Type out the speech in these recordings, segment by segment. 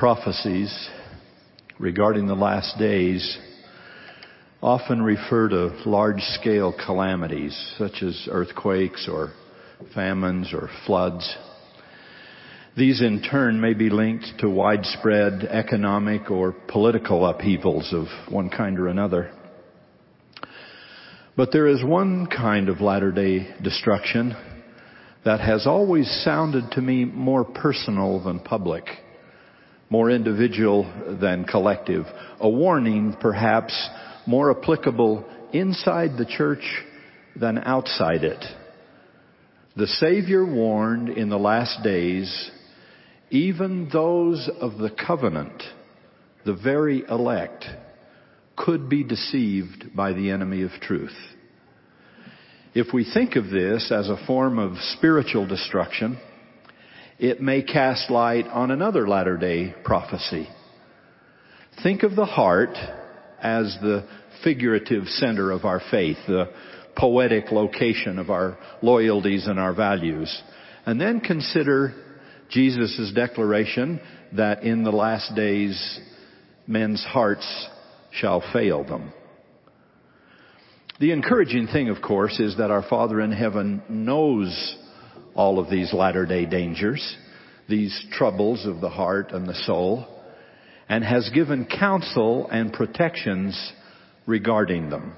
Prophecies regarding the last days often refer to large-scale calamities such as earthquakes or famines or floods. These in turn may be linked to widespread economic or political upheavals of one kind or another. But there is one kind of latter-day destruction that has always sounded to me more personal than public, more individual than collective, a warning perhaps more applicable inside the church than outside it. The Savior warned in the last days, even those of the covenant, the very elect, could be deceived by the enemy of truth. If we think of this as a form of spiritual destruction, it may cast light on another latter-day prophecy. Think of the heart as the figurative center of our faith, the poetic location of our loyalties and our values. And then consider Jesus' declaration that in the last days men's hearts shall fail them. The encouraging thing, of course, is that our Father in heaven knows all of these latter-day dangers, these troubles of the heart and the soul, and has given counsel and protections regarding them.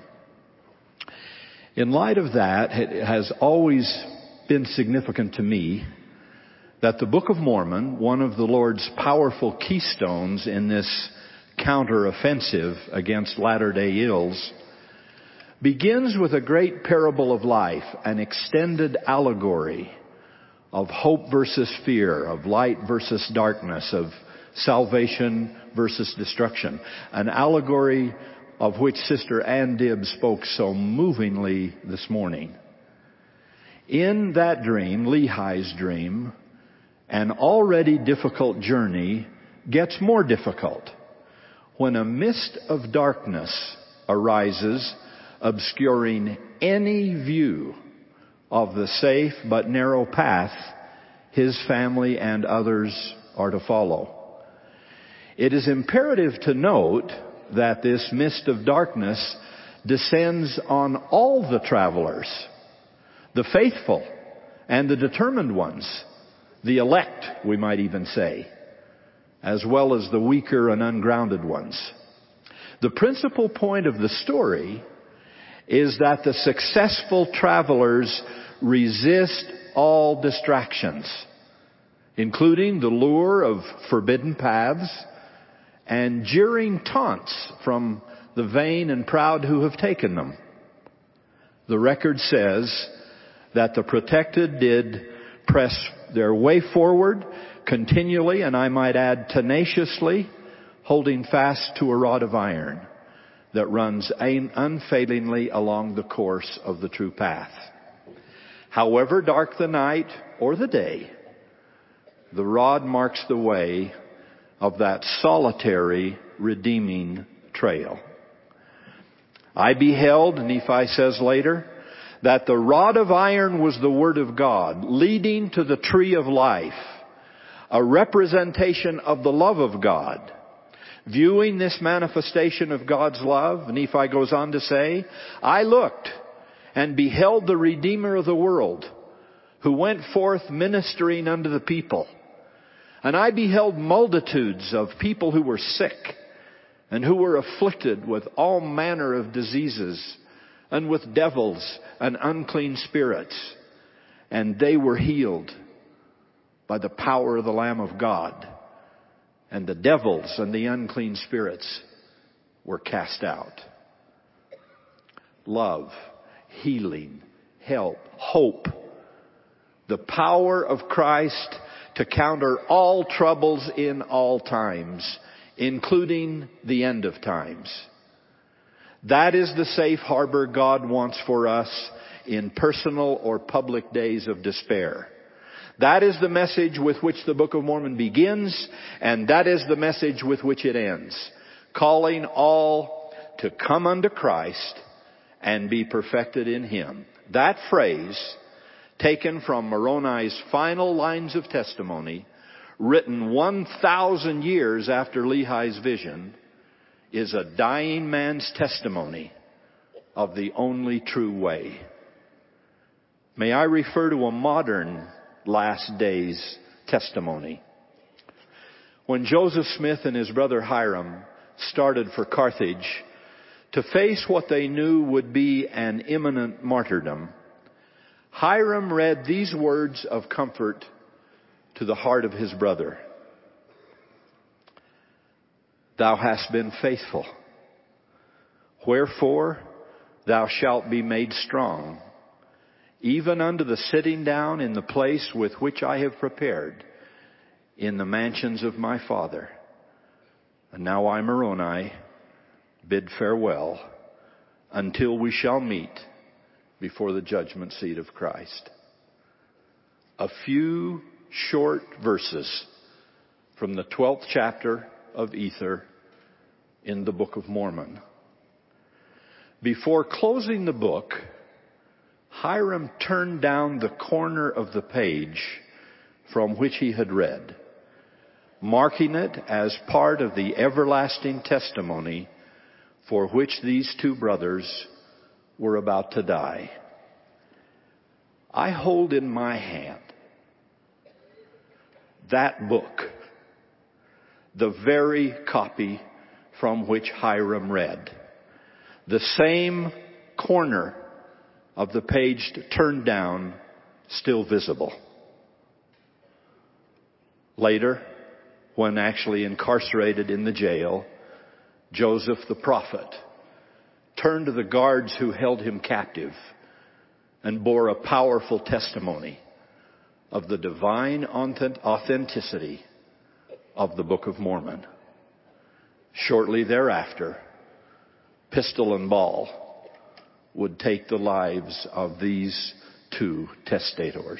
In light of that, it has always been significant to me that the Book of Mormon, one of the Lord's powerful keystones in this counter-offensive against latter-day ills, begins with a great parable of life, an extended allegory of hope versus fear, of light versus darkness, of salvation versus destruction. An allegory of which Sister Ann Dibb spoke so movingly this morning. In that dream, Lehi's dream, an already difficult journey gets more difficult when a mist of darkness arises, obscuring any view of the safe but narrow path his family and others are to follow. It is imperative to note that this mist of darkness descends on all the travelers, the faithful and the determined ones, the elect, we might even say, as well as the weaker and ungrounded ones. The principal point of the story is that the successful travelers resist all distractions, including the lure of forbidden paths and jeering taunts from the vain and proud who have taken them. The record says that the protected did press their way forward continually, and I might add tenaciously, holding fast to a rod of iron that runs unfailingly along the course of the true path. However dark the night or the day, the rod marks the way of that solitary, redeeming trail. I beheld, Nephi says later, that the rod of iron was the Word of God, leading to the tree of life, a representation of the love of God. Viewing this manifestation of God's love, Nephi goes on to say, I looked and beheld the Redeemer of the world, who went forth ministering unto the people. And I beheld multitudes of people who were sick and who were afflicted with all manner of diseases and with devils and unclean spirits. And they were healed by the power of the Lamb of God. And the devils and the unclean spirits were cast out. Love, healing, help, hope. The power of Christ to counter all troubles in all times, including the end of times. That is the safe harbor God wants for us in personal or public days of despair. That is the message with which the Book of Mormon begins, and that is the message with which it ends, calling all to come unto Christ and be perfected in Him. That phrase, taken from Moroni's final lines of testimony, written 1,000 years after Lehi's vision, is a dying man's testimony of the only true way. May I refer to a modern last days testimony. When Joseph Smith and his brother Hiram started for Carthage to face what they knew would be an imminent martyrdom, Hiram read these words of comfort to the heart of his brother. Thou hast been faithful. Wherefore thou shalt be made strong, even unto the sitting down in the place with which I have prepared in the mansions of my Father. And now I, Moroni, bid farewell until we shall meet before the judgment seat of Christ. A few short verses from the 12th chapter of Ether in the Book of Mormon. Before closing the book, Hiram turned down the corner of the page from which he had read, marking it as part of the everlasting testimony for which these two brothers were about to die. I hold in my hand that book, the very copy from which Hiram read. The same corner of the page turned down, still visible. Later, when actually incarcerated in the jail, Joseph the prophet turned to the guards who held him captive and bore a powerful testimony of the divine authenticity of the Book of Mormon. Shortly thereafter, pistol and ball would take the lives of these two testators.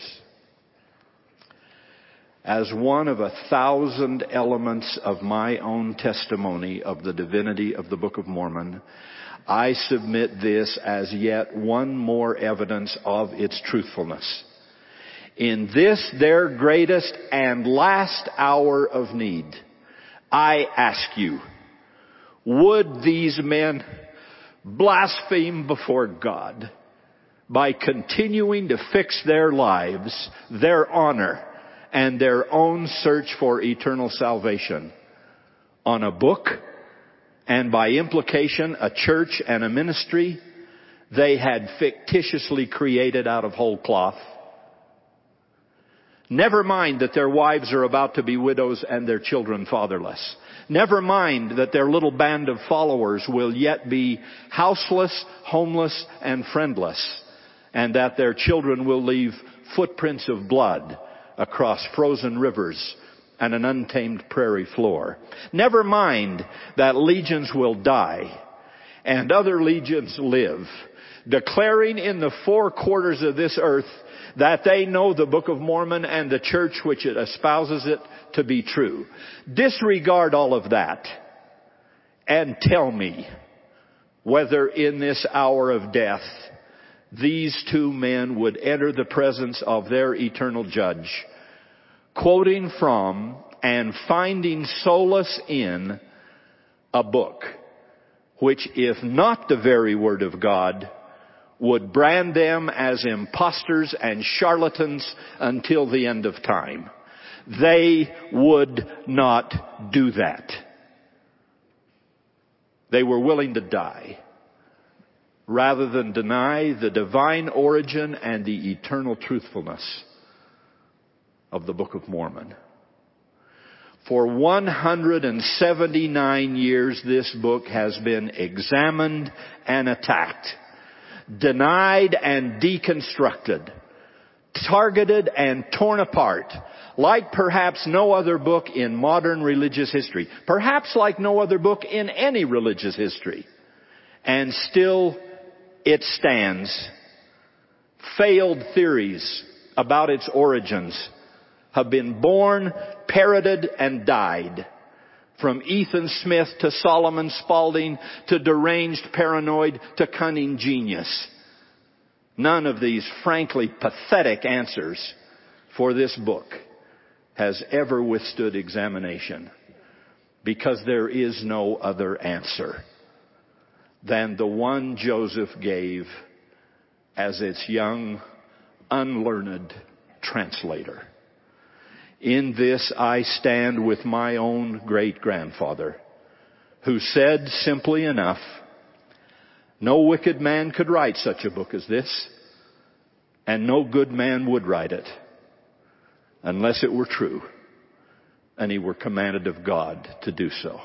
As one of 1,000 elements of my own testimony of the divinity of the Book of Mormon, I submit this as yet one more evidence of its truthfulness. In this their greatest and last hour of need, I ask you, would these men blaspheme before God by continuing to fix their lives, their honor, and their own search for eternal salvation on a book, and by implication a church and a ministry they had fictitiously created out of whole cloth? Never mind that their wives are about to be widows and their children fatherless. Never mind that their little band of followers will yet be houseless, homeless, and friendless, and that their children will leave footprints of blood across frozen rivers and an untamed prairie floor. Never mind that legions will die and other legions live, declaring in the four quarters of this earth that they know the Book of Mormon and the church which it espouses it to be true. Disregard all of that and tell me whether in this hour of death these two men would enter the presence of their eternal judge, quoting from and finding solace in a book which, if not the very word of God, would brand them as impostors and charlatans until the end of time. They would not do that. They were willing to die rather than deny the divine origin and the eternal truthfulness of the Book of Mormon. For 179 years, this book has been examined and attacked, denied and deconstructed, targeted and torn apart, like perhaps no other book in modern religious history, perhaps like no other book in any religious history. And still it stands. Failed theories about its origins have been born, parroted, and died. From Ethan Smith to Solomon Spaulding to deranged paranoid to cunning genius. None of these frankly pathetic answers for this book has ever withstood examination, because there is no other answer than the one Joseph gave as its young, unlearned translator. In this I stand with my own great-grandfather, who said simply enough, no wicked man could write such a book as this, and no good man would write it unless it were true and he were commanded of God to do so.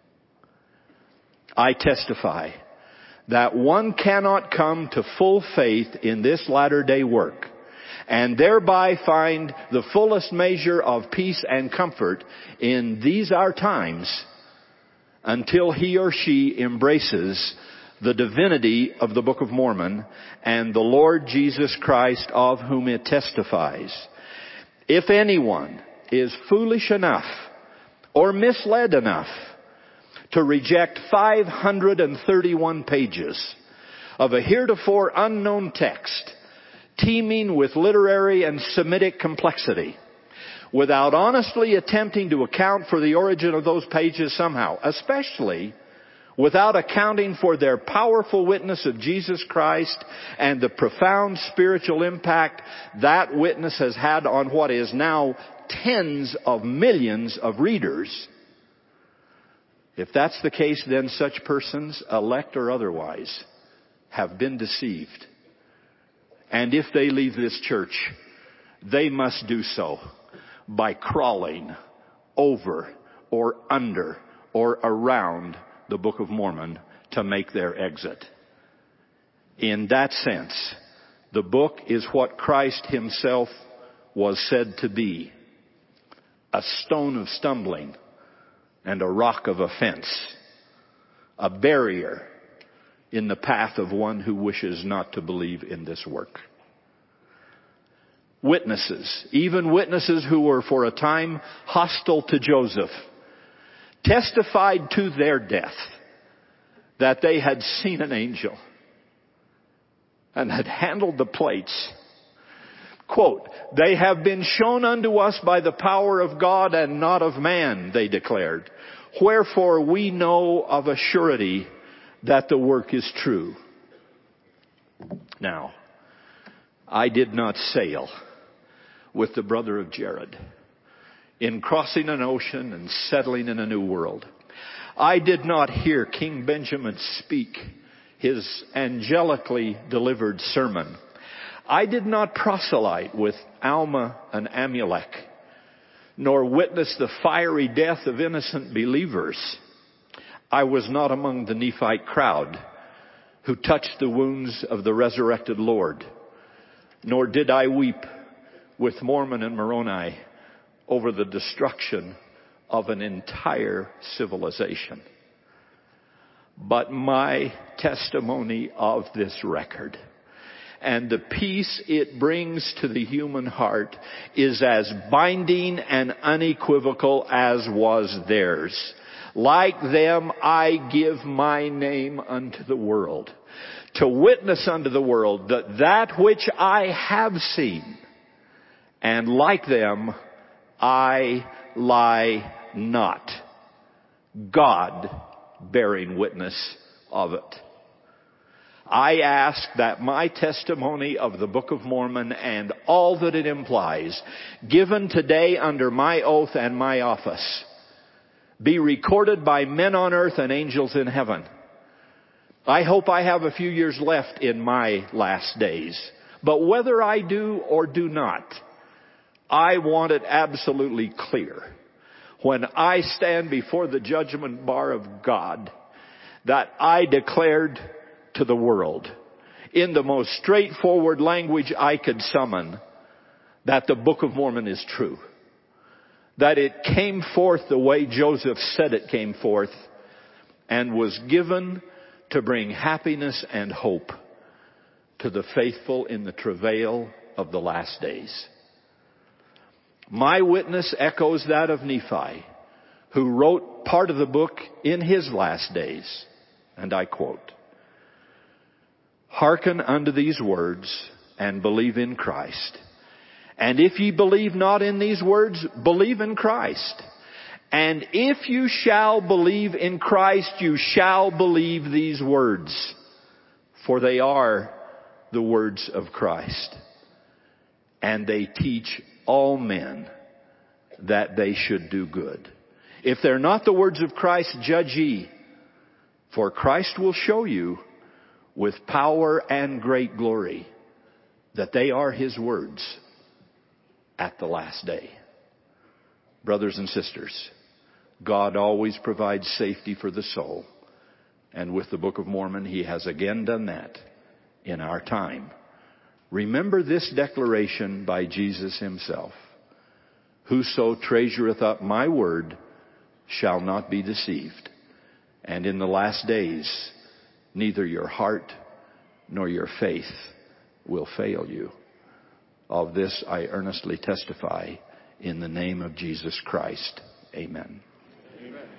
I testify that one cannot come to full faith in this latter-day work and thereby find the fullest measure of peace and comfort in these our times until he or she embraces the divinity of the Book of Mormon and the Lord Jesus Christ of whom it testifies. If anyone is foolish enough or misled enough to reject 531 pages of a heretofore unknown text teeming with literary and Semitic complexity, without honestly attempting to account for the origin of those pages somehow, especially without accounting for their powerful witness of Jesus Christ and the profound spiritual impact that witness has had on what is now tens of millions of readers, if that's the case, then such persons, elect or otherwise, have been deceived. And if they leave this church, they must do so by crawling over or under or around the Book of Mormon to make their exit. In that sense, the book is what Christ himself was said to be: a stone of stumbling and a rock of offense, a barrier in the path of one who wishes not to believe in this work. Witnesses, even witnesses who were for a time hostile to Joseph, testified to their death that they had seen an angel and had handled the plates. Quote, "They have been shown unto us by the power of God and not of man," they declared. "Wherefore we know of a surety that the work is true." Now, I did not sail with the brother of Jared in crossing an ocean and settling in a new world. I did not hear King Benjamin speak his angelically delivered sermon. I did not proselyte with Alma and Amulek, nor witness the fiery death of innocent believers. I was not among the Nephite crowd who touched the wounds of the resurrected Lord, nor did I weep with Mormon and Moroni over the destruction of an entire civilization. But my testimony of this record and the peace it brings to the human heart is as binding and unequivocal as was theirs. Like them, I give my name unto the world, to witness unto the world that which I have seen, and like them, I lie not, God bearing witness of it. I ask that my testimony of the Book of Mormon and all that it implies, given today under my oath and my office, be recorded by men on earth and angels in heaven. I hope I have a few years left in my last days, but whether I do or do not, I want it absolutely clear when I stand before the judgment bar of God that I declared to the world in the most straightforward language I could summon that the Book of Mormon is true, that it came forth the way Joseph said it came forth and was given to bring happiness and hope to the faithful in the travail of the last days. My witness echoes that of Nephi, who wrote part of the book in his last days, and I quote, "Hearken unto these words and believe in Christ, And if ye believe not in these words, believe in Christ. And if you shall believe in Christ, you shall believe these words. For they are the words of Christ. And they teach all men that they should do good. If they're not the words of Christ, judge ye. For Christ will show you with power and great glory that they are His words at the last day. Brothers and sisters, God always provides safety for the soul. And with the Book of Mormon, He has again done that in our time. Remember this declaration by Jesus Himself. Whoso treasureth up my word shall not be deceived. And in the last days, neither your heart nor your faith will fail you. Of this I earnestly testify in the name of Jesus Christ. Amen. Amen.